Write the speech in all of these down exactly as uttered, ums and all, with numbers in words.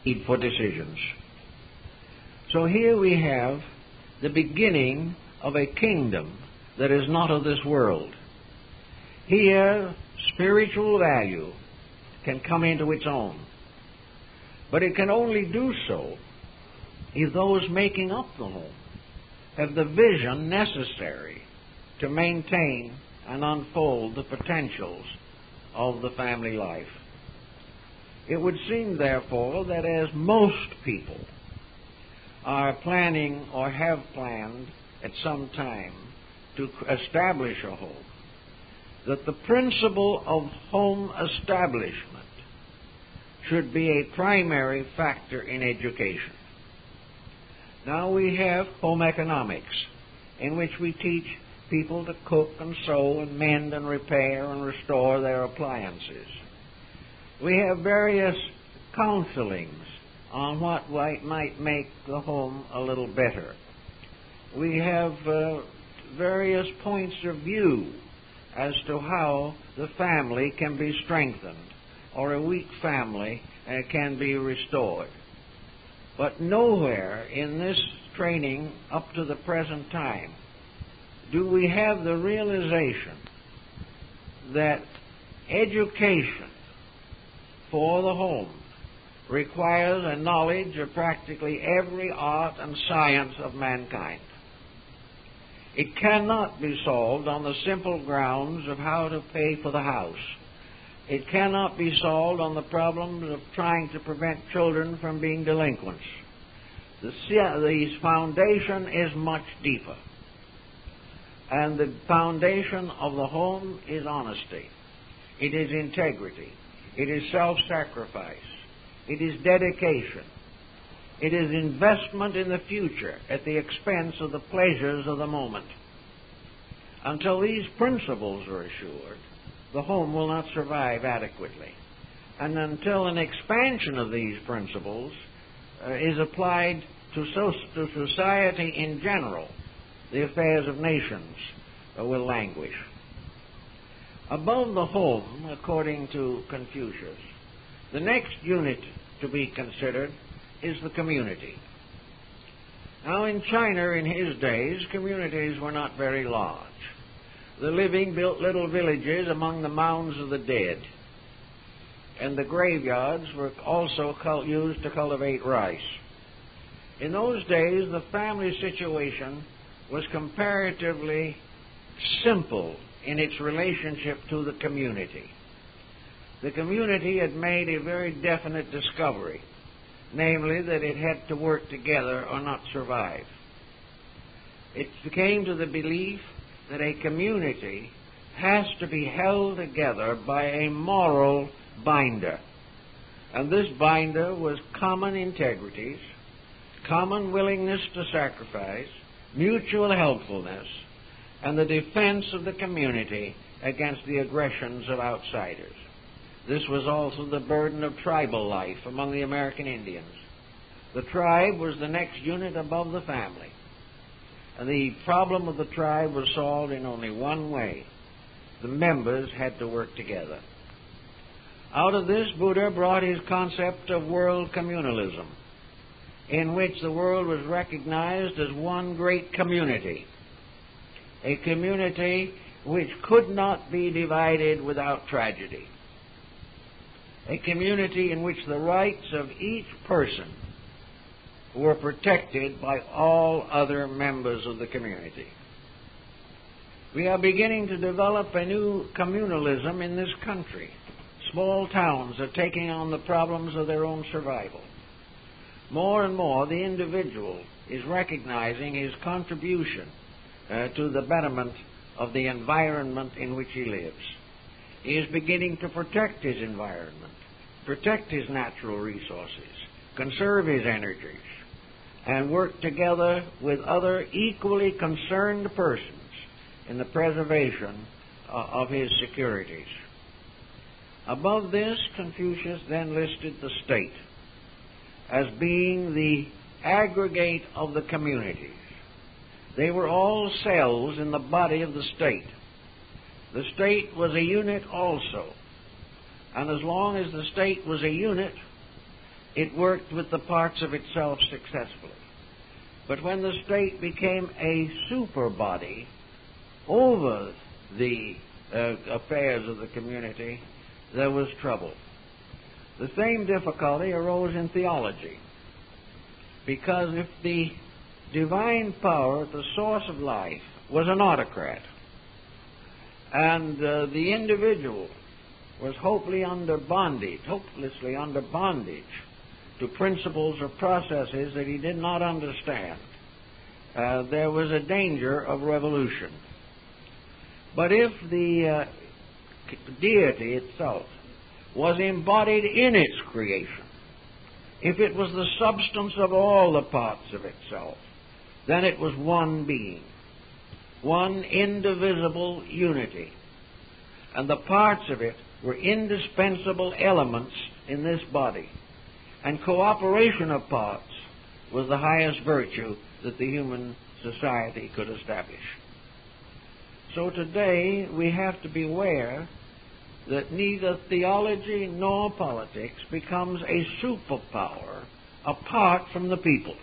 need for decisions. So here we have the beginning of a kingdom that is not of this world. Here, spiritual value can come into its own. But it can only do so if those making up the home have the vision necessary to maintain and unfold the potentials of the family life. It would seem, therefore, that as most people are planning or have planned at some time to establish a home, that the principle of home establishment should be a primary factor in education. Now we have home economics, in which we teach people to cook and sew and mend and repair and restore their appliances. We have various counselings on what might make the home a little better. We have uh, various points of view as to how the family can be strengthened or a weak family uh, can be restored. But nowhere in this training up to the present time do we have the realization that education for the home requires a knowledge of practically every art and science of mankind. It cannot be solved on the simple grounds of how to pay for the house. It cannot be solved on the problems of trying to prevent children from being delinquents. The, the foundation is much deeper. And the foundation of the home is honesty. It is integrity. It is self-sacrifice. It is dedication. It is investment in the future at the expense of the pleasures of the moment. Until these principles are assured, the home will not survive adequately. And until an expansion of these principles uh, is applied to, so, to society in general, the affairs of nations uh, will languish. Above the home, according to Confucius, the next unit to be considered is the community. Now, in China in his days, communities were not very large. The living built little villages among the mounds of the dead, and the graveyards were also used to cultivate rice. In those days, the family situation was comparatively simple in its relationship to the community. The community had made a very definite discovery, namely that it had to work together or not survive. It came to the belief that a community has to be held together by a moral binder. And this binder was common integrities, common willingness to sacrifice, mutual helpfulness, and the defense of the community against the aggressions of outsiders. This was also the burden of tribal life among the American Indians. The tribe was the next unit above the family. And the problem of the tribe was solved in only one way. The members had to work together. Out of this, Buddha brought his concept of world communalism, in which the world was recognized as one great community, a community which could not be divided without tragedy, a community in which the rights of each person were protected by all other members of the community. We are beginning to develop a new communalism in this country. Small towns are taking on the problems of their own survival. More and more, the individual is recognizing his contribution uh, to the betterment of the environment in which he lives. He is beginning to protect his environment, protect his natural resources, conserve his energies, and work together with other equally concerned persons in the preservation uh, of his securities. Above this, Confucius then listed the state as being the aggregate of the communities. They were all cells in the body of the state. The state was a unit also. And as long as the state was a unit, it worked with the parts of itself successfully. But when the state became a super body over the uh, affairs of the community, there was trouble. The same difficulty arose in theology, because if the divine power, the source of life, was an autocrat, and uh, the individual was hopelessly under bondage, hopelessly under bondage to principles or processes that he did not understand, uh, there was a danger of revolution. But if the uh, deity itself was embodied in its creation, if it was the substance of all the parts of itself, then it was one being, one indivisible unity, and the parts of it were indispensable elements in this body, and cooperation of parts was the highest virtue that the human society could establish. So today we have to beware that neither theology nor politics becomes a superpower apart from the people.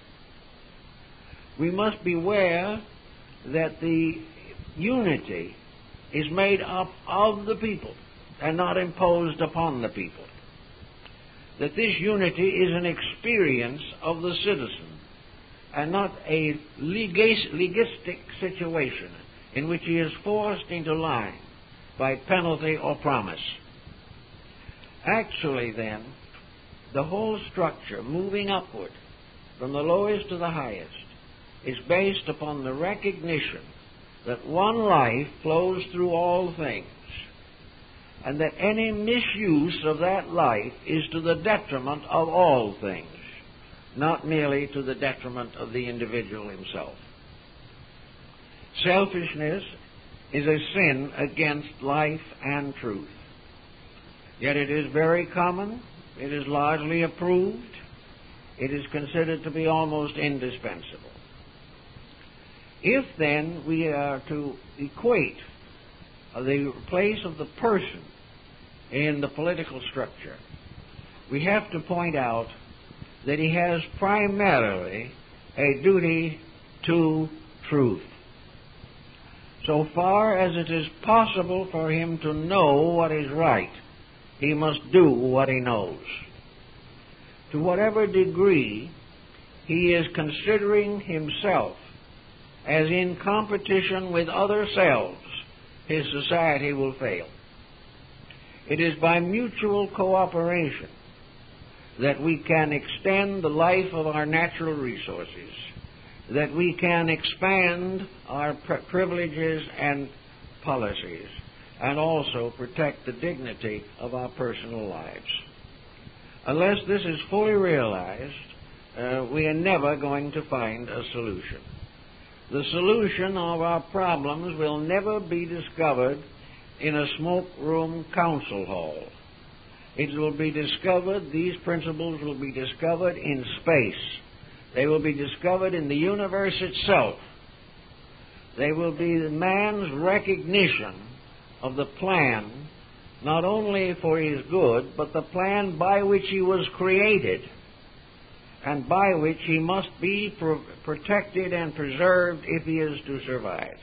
We must beware that the unity is made up of the people and not imposed upon the people. That this unity is an experience of the citizen and not a legis- legistic situation in which he is forced into line by penalty or promise. Actually, then, the whole structure, moving upward from the lowest to the highest, is based upon the recognition that one life flows through all things, and that any misuse of that life is to the detriment of all things, not merely to the detriment of the individual himself. Selfishness is a sin against life and truth. Yet it is very common, it is largely approved, it is considered to be almost indispensable. If then we are to equate the place of the person in the political structure, we have to point out that he has primarily a duty to truth. So far as it is possible for him to know what is right, he must do what he knows. To whatever degree he is considering himself as in competition with other selves, his society will fail. It is by mutual cooperation that we can extend the life of our natural resources, that we can expand our privileges and policies, and also protect the dignity of our personal lives. Unless this is fully realized, uh, we are never going to find a solution. The solution of our problems will never be discovered in a smoke room council hall. It will be discovered, these principles will be discovered in space. They will be discovered in the universe itself. They will be man's recognition of the plan, not only for his good, but the plan by which he was created, and by which he must be pro- protected and preserved if he is to survive.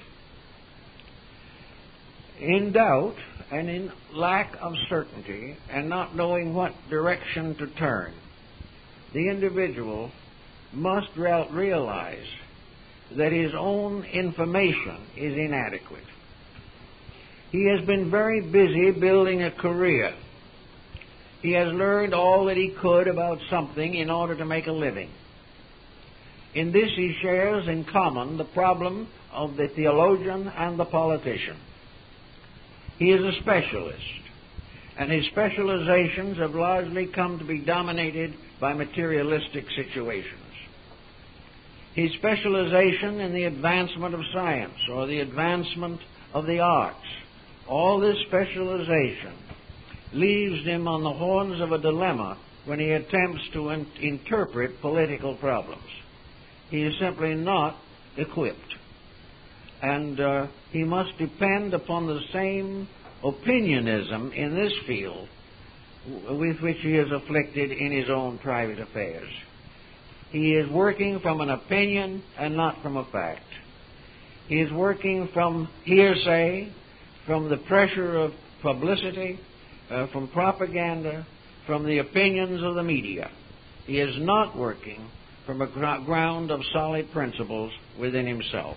In doubt and in lack of certainty and not knowing what direction to turn, the individual must re- realize that his own information is inadequate. He has been very busy building a career. He has learned all that he could about something in order to make a living. In this he shares in common the problem of the theologian and the politician. He is a specialist, and his specializations have largely come to be dominated by materialistic situations. His specialization in the advancement of science or the advancement of the arts, all this specialization leaves him on the horns of a dilemma when he attempts to in- interpret political problems. He is simply not equipped. And uh, he must depend upon the same opinionism in this field with which he is afflicted in his own private affairs. He is working from an opinion and not from a fact. He is working from hearsay, from the pressure of publicity, uh, from propaganda, from the opinions of the media. He is not working from a gr- ground of solid principles within himself.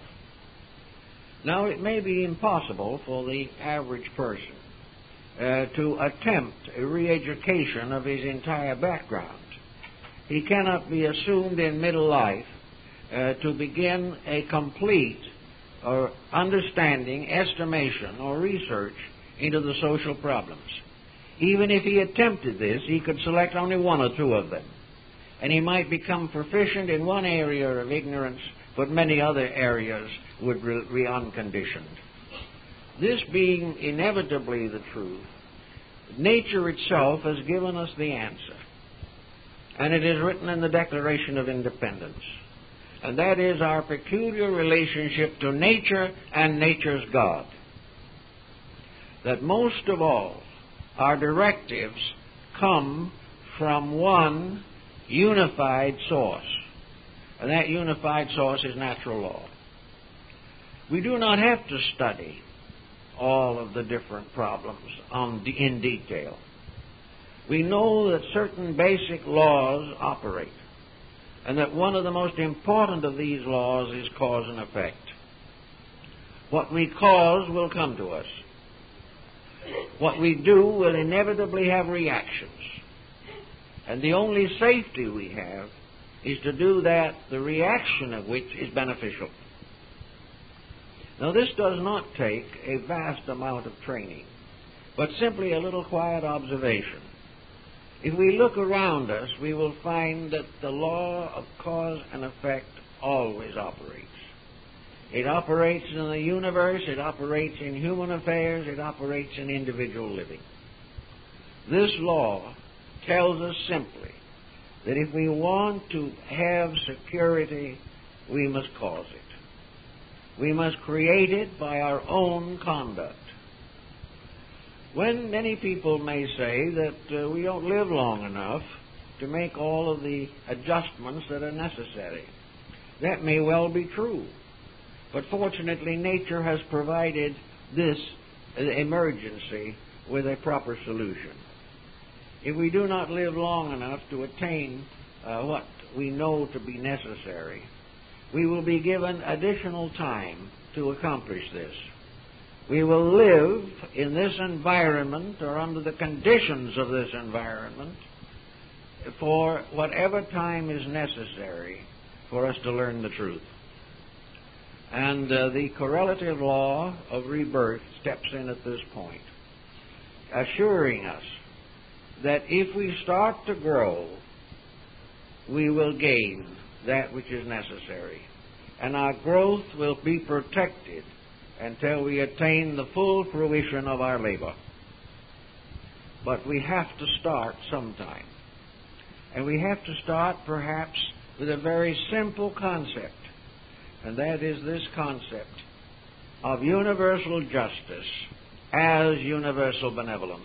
Now, it may be impossible for the average person uh, to attempt a re-education of his entire background. He cannot be assumed in middle life uh, to begin a complete or understanding, estimation, or research into the social problems. Even if he attempted this, he could select only one or two of them, and he might become proficient in one area of ignorance, but many other areas would be unconditioned. This being inevitably the truth, nature itself has given us the answer, and it is written in the Declaration of Independence, and that is our peculiar relationship to nature and nature's God. That most of all, our directives come from one unified source, and that unified source is natural law. We do not have to study all of the different problems on, in detail. We know that certain basic laws operate, and that one of the most important of these laws is cause and effect. What we cause will come to us. What we do will inevitably have reactions. And the only safety we have is to do that, the reaction of which is beneficial. Now, this does not take a vast amount of training, but simply a little quiet observation. If we look around us, we will find that the law of cause and effect always operates. It operates in the universe, it operates in human affairs, it operates in individual living. This law tells us simply that if we want to have security, we must cause it. We must create it by our own conduct. When many people may say that uh, we don't live long enough to make all of the adjustments that are necessary, that may well be true. But fortunately, nature has provided this emergency with a proper solution. If we do not live long enough to attain uh, what we know to be necessary, we will be given additional time to accomplish this. We will live in this environment or under the conditions of this environment for whatever time is necessary for us to learn the truth. And uh, the correlative law of rebirth steps in at this point, assuring us that if we start to grow, we will gain that which is necessary. And our growth will be protected until we attain the full fruition of our labor. But we have to start sometime. And we have to start perhaps with a very simple concept, and that is this concept of universal justice as universal benevolence.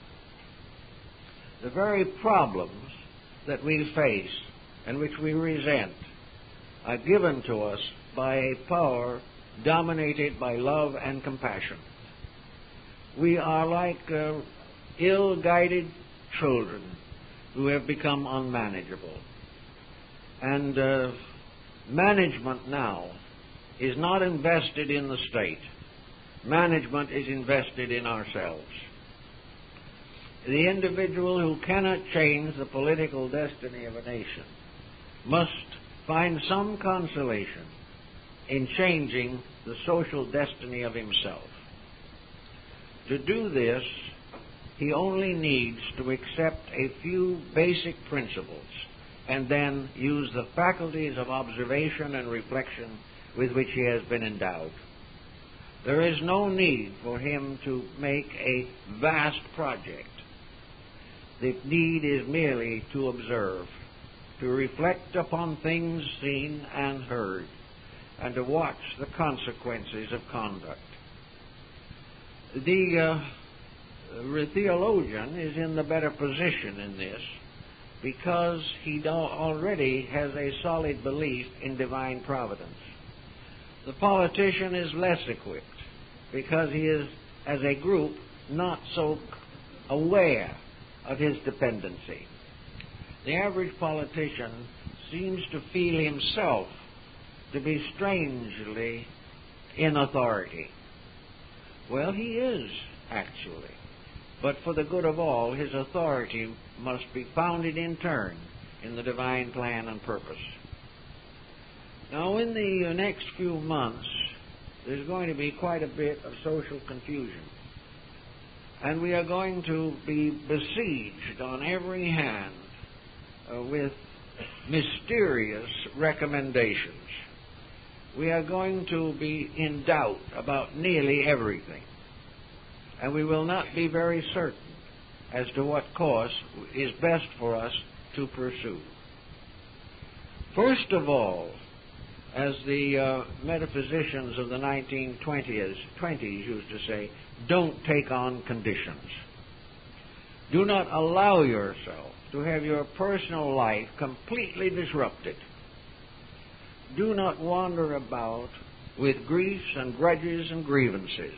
The very problems that we face and which we resent are given to us by a power dominated by love and compassion. We are like uh, ill-guided children who have become unmanageable. And uh, management now is not invested in the state. Management is invested in ourselves. The individual who cannot change the political destiny of a nation must find some consolation in changing the social destiny of himself. To do this, he only needs to accept a few basic principles and then use the faculties of observation and reflection with which he has been endowed. There is no need for him to make a vast project. The need is merely to observe, to reflect upon things seen and heard, and to watch the consequences of conduct. The uh, the theologian is in the better position in this because he already has a solid belief in divine providence. The politician is less equipped because he is, as a group, not so aware of his dependency. The average politician seems to feel himself to be strangely in authority. Well, he is, actually. But for the good of all, his authority must be founded in turn in the divine plan and purpose. Now, in the next few months, there's going to be quite a bit of social confusion. And we are going to be besieged on every hand uh, with mysterious recommendations. We are going to be in doubt about nearly everything. And we will not be very certain as to what course is best for us to pursue. First of all, as the uh, metaphysicians of the nineteen twenties used to say, don't take on conditions. Do not allow yourself to have your personal life completely disrupted. Do not wander about with griefs and grudges and grievances.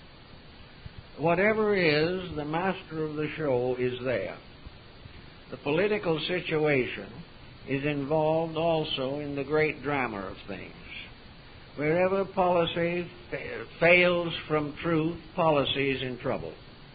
Whatever is, the master of the show is there. The political situation is involved also in the great drama of things. Wherever policy fa- fails from truth, policy is in trouble.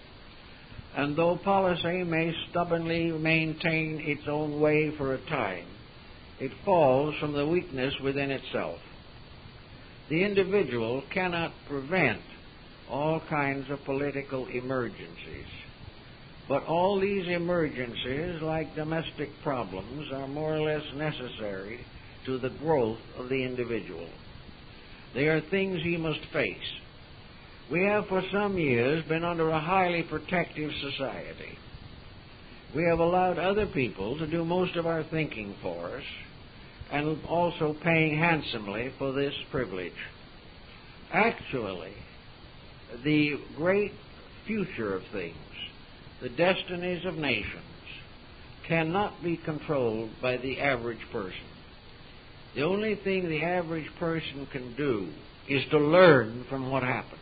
And though policy may stubbornly maintain its own way for a time, it falls from the weakness within itself. The individual cannot prevent all kinds of political emergencies. But all these emergencies, like domestic problems, are more or less necessary to the growth of the individual. They are things he must face. We have for some years been under a highly protective society. We have allowed other people to do most of our thinking for us, and also paying handsomely for this privilege. Actually, the great future of things, the destinies of nations, cannot be controlled by the average person. The only thing the average person can do is to learn from what happens.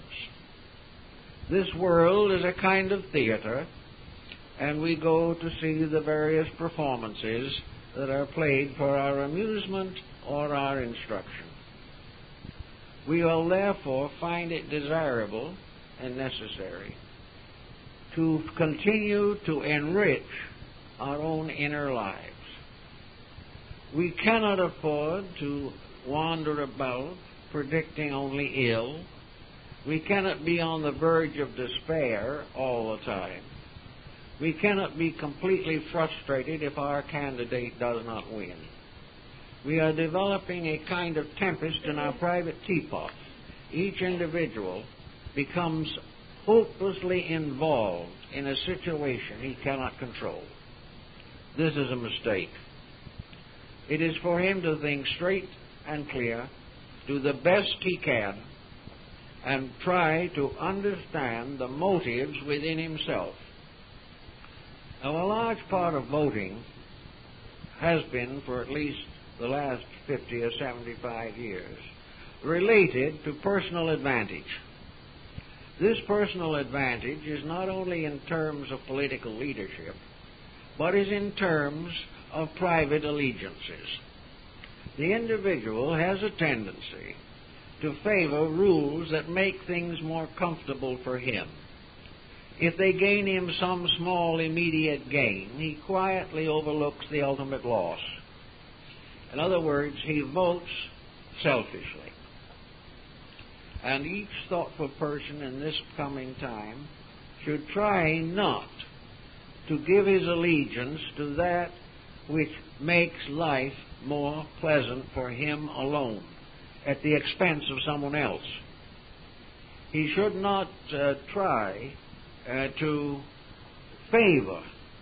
This world is a kind of theater, and we go to see the various performances that are played for our amusement or our instruction. We will therefore find it desirable and necessary to continue to enrich our own inner lives. We cannot afford to wander about predicting only ill. We cannot be on the verge of despair all the time. We cannot be completely frustrated if our candidate does not win. We are developing a kind of tempest in our private teapot. Each individual becomes hopelessly involved in a situation he cannot control. This is a mistake. It is for him to think straight and clear, do the best he can, and try to understand the motives within himself. Now, a large part of voting has been, for at least the last fifty or seventy-five years, related to personal advantage. This personal advantage is not only in terms of political leadership, but is in terms of private allegiances. The individual has a tendency to favor rules that make things more comfortable for him. If they gain him some small immediate gain, he quietly overlooks the ultimate loss. In other words, he votes selfishly. And each thoughtful person in this coming time should try not to give his allegiance to that which makes life more pleasant for him alone at the expense of someone else. He should not uh, try uh, to favor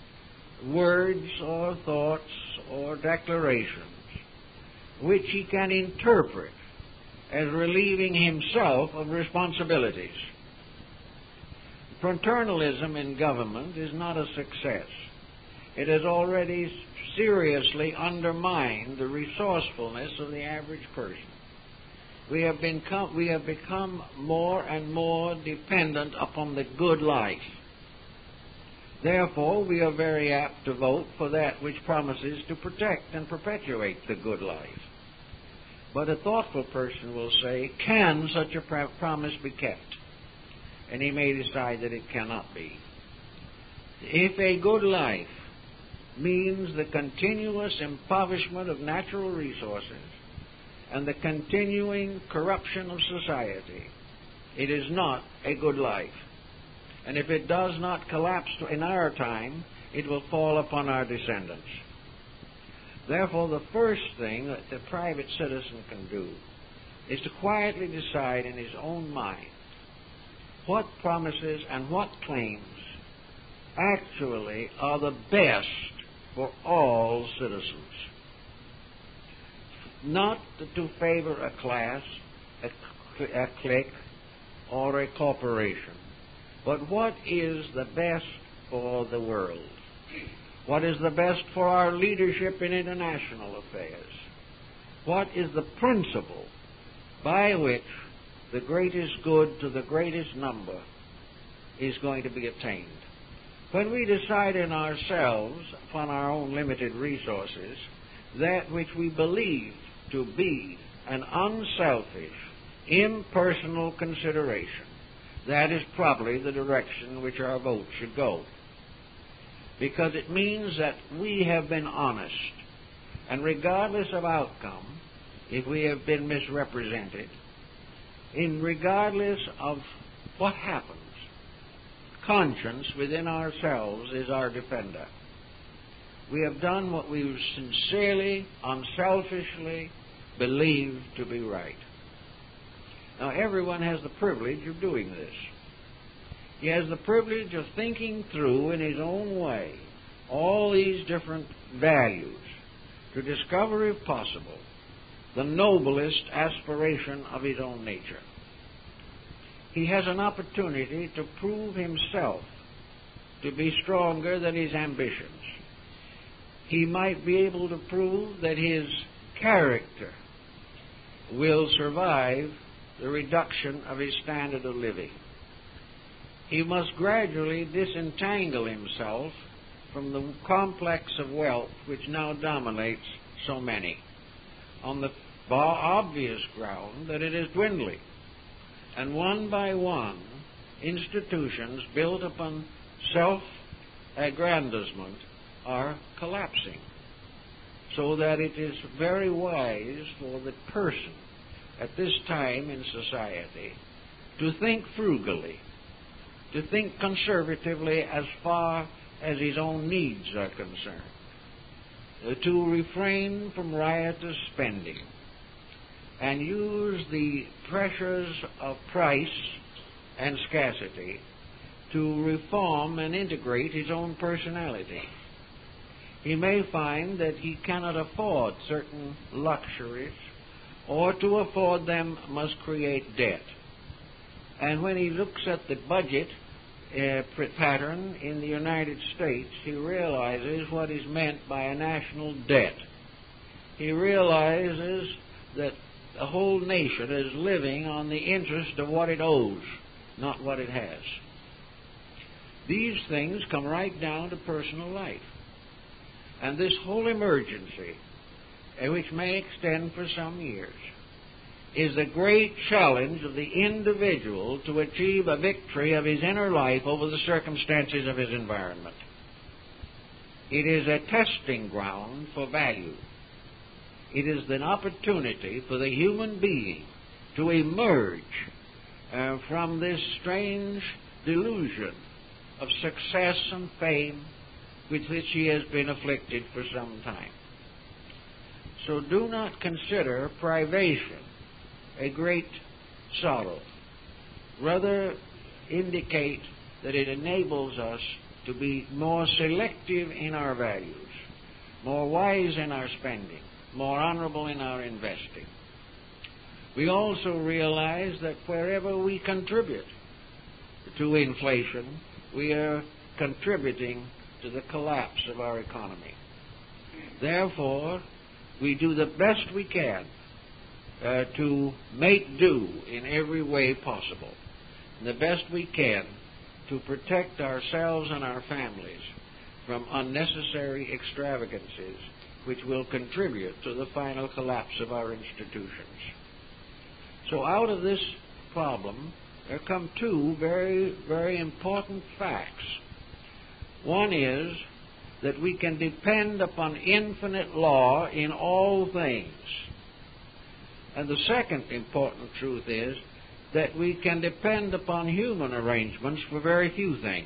words or thoughts or declarations which he can interpret as relieving himself of responsibilities. Fraternalism in government is not a success. It has already seriously undermined the resourcefulness of the average person. We have, been com- we have become more and more dependent upon the good life. Therefore, we are very apt to vote for that which promises to protect and perpetuate the good life. But a thoughtful person will say, can such a pr- promise be kept? And he may decide that it cannot be. If a good life means the continuous impoverishment of natural resources and the continuing corruption of society, it is not a good life. And if it does not collapse in our time, it will fall upon our descendants. Therefore, the first thing that the private citizen can do is to quietly decide in his own mind what promises and what claims actually are the best for all citizens. Not to favor a class, a, a clique, or a corporation, but what is the best for the world? What is the best for our leadership in international affairs? What is the principle by which the greatest good to the greatest number is going to be attained? When we decide in ourselves, upon our own limited resources, that which we believe to be an unselfish, impersonal consideration, that is probably the direction in which our vote should go. Because it means that we have been honest, and regardless of outcome, if we have been misrepresented, in regardless of what happens, conscience within ourselves is our defender. We have done what we sincerely, unselfishly believe to be right. Now, everyone has the privilege of doing this. He has the privilege of thinking through in his own way all these different values to discover, if possible, the noblest aspiration of his own nature. He has an opportunity to prove himself to be stronger than his ambitions. He might be able to prove that his character will survive the reduction of his standard of living. He must gradually disentangle himself from the complex of wealth which now dominates so many, on the obvious ground that it is dwindling. And one by one, institutions built upon self-aggrandizement are collapsing, so that it is very wise for the person at this time in society to think frugally, to think conservatively as far as his own needs are concerned, uh, to refrain from riotous spending, and use the pressures of price and scarcity to reform and integrate his own personality. He may find that he cannot afford certain luxuries, or to afford them must create debt. And when he looks at the budget uh, pattern in the United States, he realizes what is meant by a national debt. He realizes that the whole nation is living on the interest of what it owes, not what it has. These things come right down to personal life. And this whole emergency, which may extend for some years, is the great challenge of the individual to achieve a victory of his inner life over the circumstances of his environment. It is a testing ground for value. It is an opportunity for the human being to emerge uh, from this strange delusion of success and fame with which he has been afflicted for some time. So do not consider privation a great sorrow. Rather, indicate that it enables us to be more selective in our values, more wise in our spending, more honorable in our investing. We also realize that wherever we contribute to inflation, we are contributing to the collapse of our economy. Therefore, we do the best we can uh, to make do in every way possible, and the best we can to protect ourselves and our families from unnecessary extravagances which will contribute to the final collapse of our institutions. So out of this problem, there come two very, very important facts. One is that we can depend upon infinite law in all things. And the second important truth is that we can depend upon human arrangements for very few things.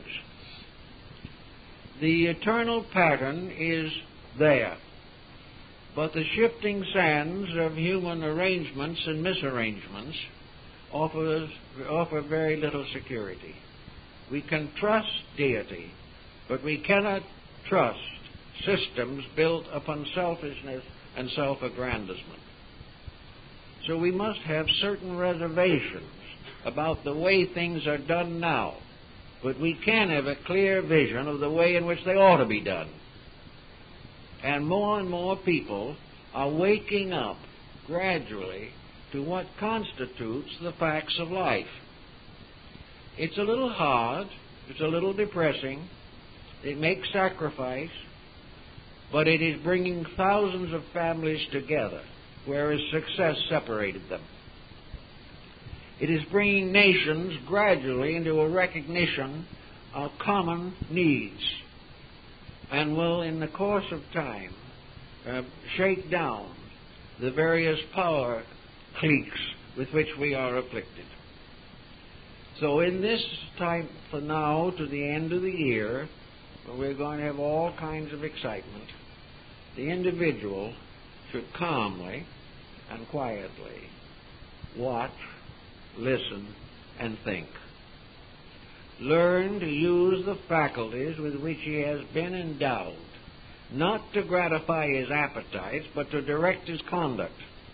The eternal pattern is there, but the shifting sands of human arrangements and misarrangements offers, offer very little security. We can trust deity, but we cannot trust systems built upon selfishness and self-aggrandizement. So we must have certain reservations about the way things are done now, but we can have a clear vision of the way in which they ought to be done. And more and more people are waking up gradually to what constitutes the facts of life. It's a little hard, it's a little depressing, it makes sacrifice, but it is bringing thousands of families together, whereas success separated them. It is bringing nations gradually into a recognition of common needs, and will, in the course of time, uh, shake down the various power cliques with which we are afflicted. So in this time from now to the end of the year, where we're going to have all kinds of excitement, the individual should calmly and quietly watch, listen, and think. Learn to use the faculties with which he has been endowed, not to gratify his appetites, but to direct his conduct.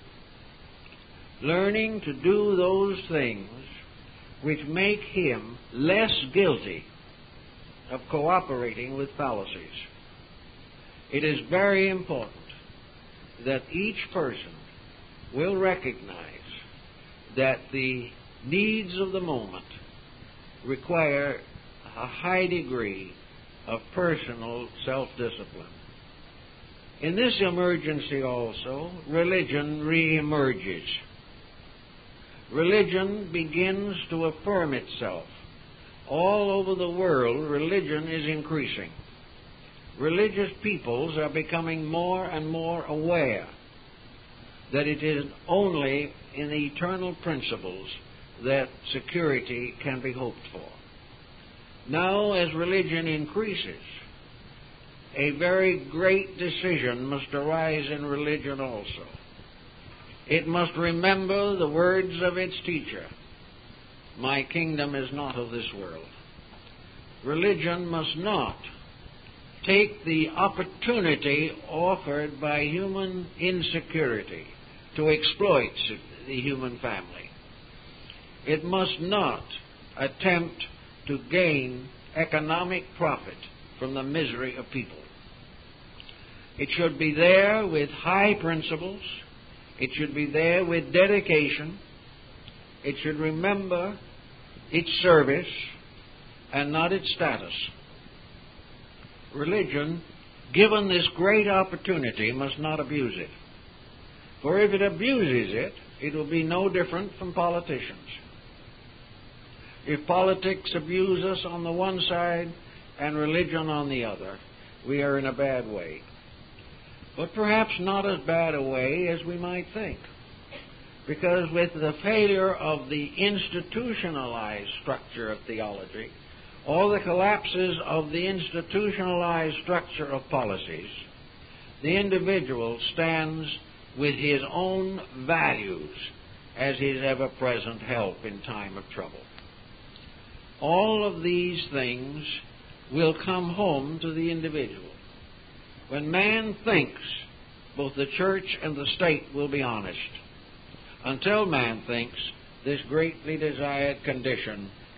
Learning to do those things which make him less guilty of cooperating with fallacies. It is very important that each person will recognize that the needs of the moment require a high degree of personal self-discipline. In this emergency also, religion re-emerges. Religion begins to affirm itself. All over the world, religion is increasing. Religious peoples are becoming more and more aware that it is only in the eternal principles that security can be hoped for. Now, as religion increases, a very great decision must arise in religion also. It must remember the words of its teacher, "My kingdom is not of this world." Religion must not take the opportunity offered by human insecurity to exploit the human family. It must not attempt to gain economic profit from the misery of people. It should be there with high principles. It should be there with dedication. It should remember its service and not its status. Religion, given this great opportunity, must not abuse it. For if it abuses it, it will be no different from politicians. If politics abuse us on the one side and religion on the other, we are in a bad way. But perhaps not as bad a way as we might think. Because with the failure of the institutionalized structure of theology, all the collapses of the institutionalized structure of policies, the individual stands with his own values as his ever-present help in time of trouble. All of these things will come home to the individual. When man thinks, both the church and the state will be honest. Until man thinks, this greatly desired condition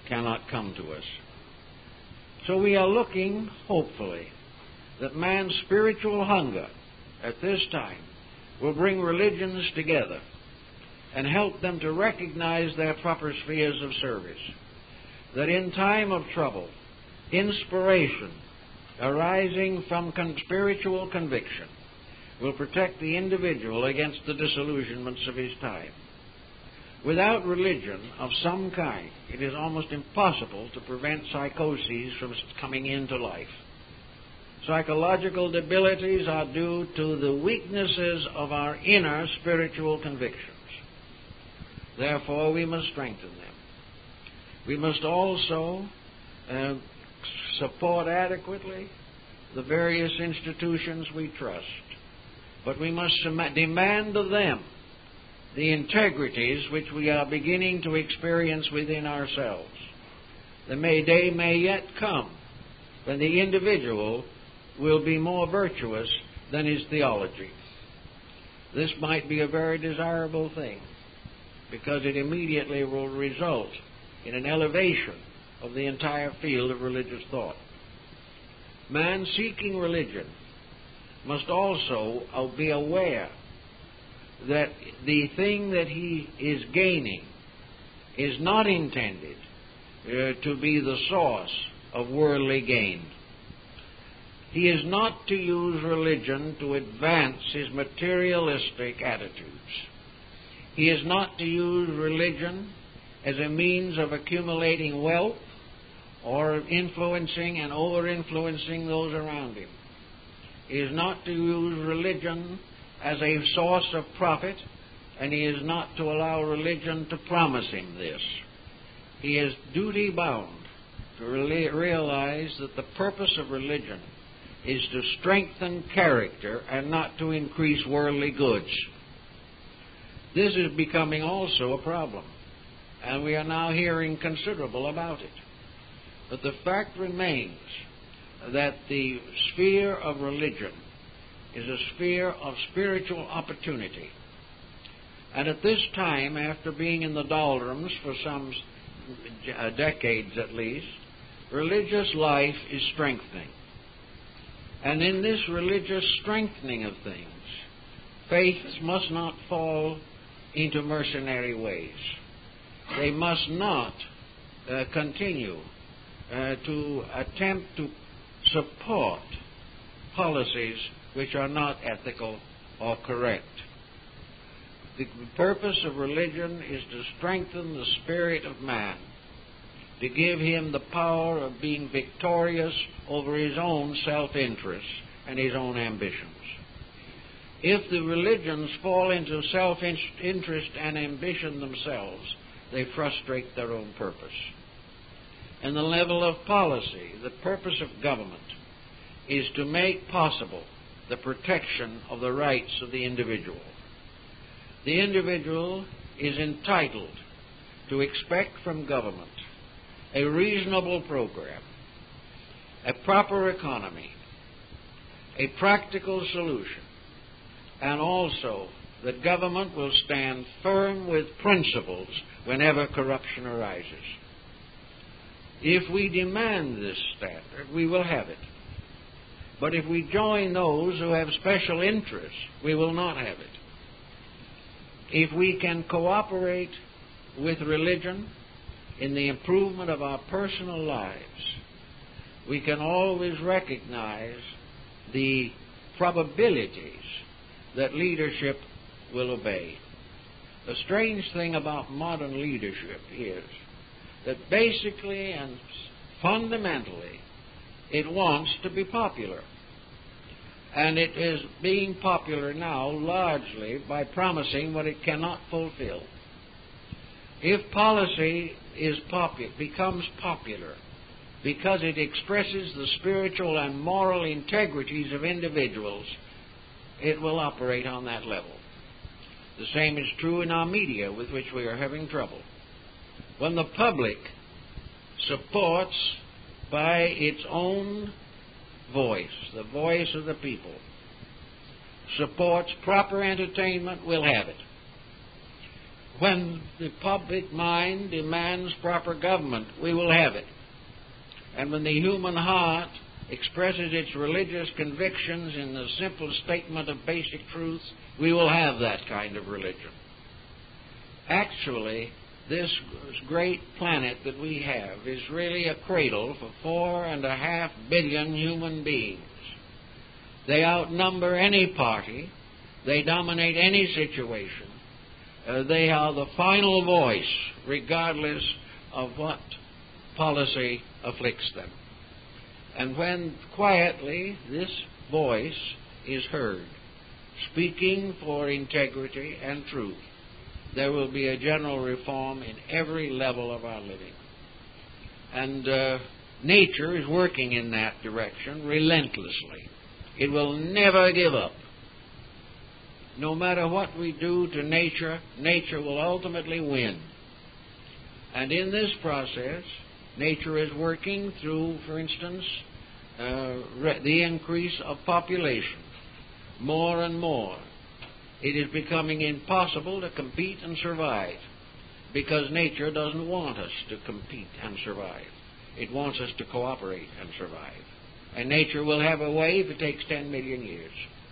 cannot come to us. So we are looking, hopefully, that man's spiritual hunger at this time will bring religions together and help them to recognize their proper spheres of service. That in time of trouble, inspiration arising from con- spiritual conviction will protect the individual against the disillusionments of his time. Without religion of some kind, it is almost impossible to prevent psychoses from coming into life. Psychological debilities are due to the weaknesses of our inner spiritual convictions. Therefore, we must strengthen them. We must also uh, support adequately the various institutions we trust. But we must demand of them the integrities which we are beginning to experience within ourselves. The may day may yet come when the individual will be more virtuous than his theology. This might be a very desirable thing, because it immediately will result in an elevation of the entire field of religious thought. Man seeking religion must also be aware that the thing that he is gaining is not intended uh, to be the source of worldly gain. He is not to use religion to advance his materialistic attitudes. He is not to use religion as a means of accumulating wealth or influencing and over-influencing those around him. He is not to use religion as a source of profit, and he is not to allow religion to promise him this. He is duty-bound to really realize that the purpose of religion is to strengthen character and not to increase worldly goods. This is becoming also a problem, and we are now hearing considerable about it. But the fact remains that the sphere of religion is a sphere of spiritual opportunity. And at this time, after being in the doldrums for some uh, decades at least, religious life is strengthening. And in this religious strengthening of things, faiths must not fall into mercenary ways. They must not uh, continue uh, to attempt to support policies which are not ethical or correct. The purpose of religion is to strengthen the spirit of man, to give him the power of being victorious over his own self-interest and his own ambitions. If the religions fall into self-interest and ambition themselves, they frustrate their own purpose. In the level of policy, the purpose of government is to make possible the protection of the rights of the individual. The individual is entitled to expect from government a reasonable program, a proper economy, a practical solution, and also that government will stand firm with principles whenever corruption arises. If we demand this standard, we will have it. But if we join those who have special interests, we will not have it. If we can cooperate with religion in the improvement of our personal lives, we can always recognize the probabilities that leadership will obey. The strange thing about modern leadership is that basically and fundamentally it wants to be popular. And it is being popular now largely by promising what it cannot fulfill. If policy is popu- becomes popular because it expresses the spiritual and moral integrities of individuals, it will operate on that level. The same is true in our media, with which we are having trouble. When the public supports by its own voice, the voice of the people, supports proper entertainment, we'll have it. when the public mind demands proper government, we will have it. And when the human heart expresses its religious convictions in the simple statement of basic truths, we will have that kind of religion. Actually, this great planet that we have is really a cradle for four and a half billion human beings. They outnumber any party. They dominate any situation. Uh, they are the final voice, regardless of what policy afflicts them. And when quietly this voice is heard, speaking for integrity and truth, there will be a general reform in every level of our living. And uh, nature is working in that direction relentlessly. It will never give up. No matter what we do to nature, nature will ultimately win. And in this process, nature is working through, for instance, uh, re- the increase of population. More and more. It is becoming impossible to compete and survive because nature doesn't want us to compete and survive. It wants us to cooperate and survive. And nature will have a way if it takes ten million years.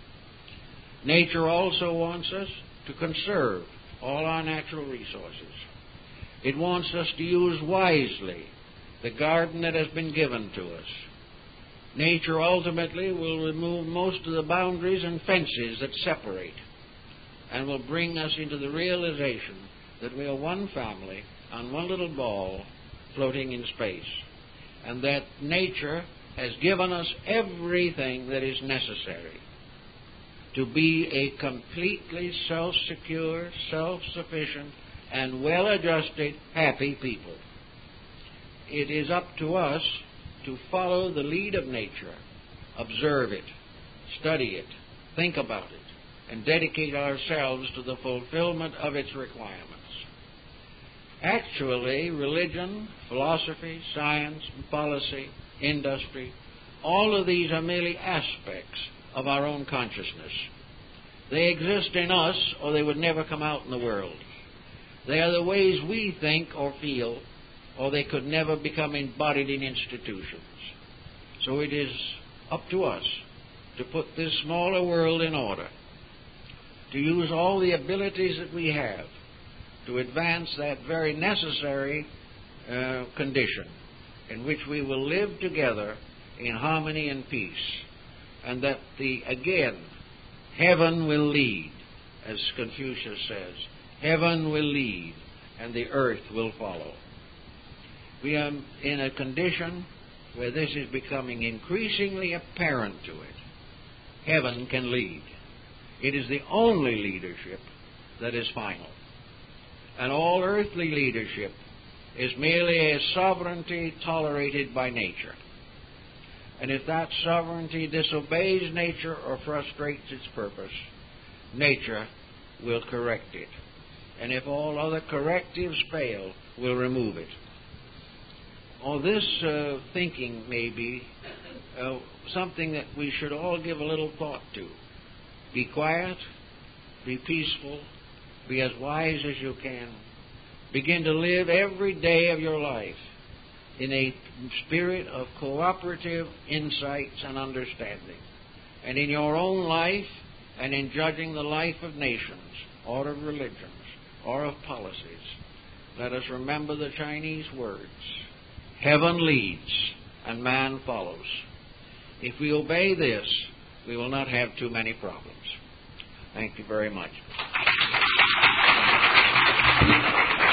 Nature also wants us to conserve all our natural resources. It wants us to use wisely the garden that has been given to us. Nature ultimately will remove most of the boundaries and fences that separate, and will bring us into the realization that we are one family on one little ball floating in space, and that nature has given us everything that is necessary to be a completely self-secure, self-sufficient, and well-adjusted, happy people. It is up to us to follow the lead of nature, observe it, study it, think about it, and dedicate ourselves to the fulfillment of its requirements. Actually, religion, philosophy, science, policy, industry, all of these are merely aspects of our own consciousness. They exist in us, or they would never come out in the world. They are the ways we think or feel, or they could never become embodied in institutions. So it is up to us to put this smaller world in order, to use all the abilities that we have to advance that very necessary uh, condition in which we will live together in harmony and peace, and that the, again, heaven will lead, as Confucius says. Heaven will lead, and the earth will follow. We are in a condition where this is becoming increasingly apparent to it. Heaven can lead. It is the only leadership that is final. And all earthly leadership is merely a sovereignty tolerated by nature. And if that sovereignty disobeys nature or frustrates its purpose, nature will correct it. And if all other correctives fail, will remove it. Oh, this uh, thinking may be uh, something that we should all give a little thought to. Be quiet, be peaceful, be as wise as you can. Begin to live every day of your life in a spirit of cooperative insights and understanding. And in your own life and in judging the life of nations or of religions or of policies, let us remember the Chinese words, heaven leads and man follows. If we obey this, we will not have too many problems. Thank you very much.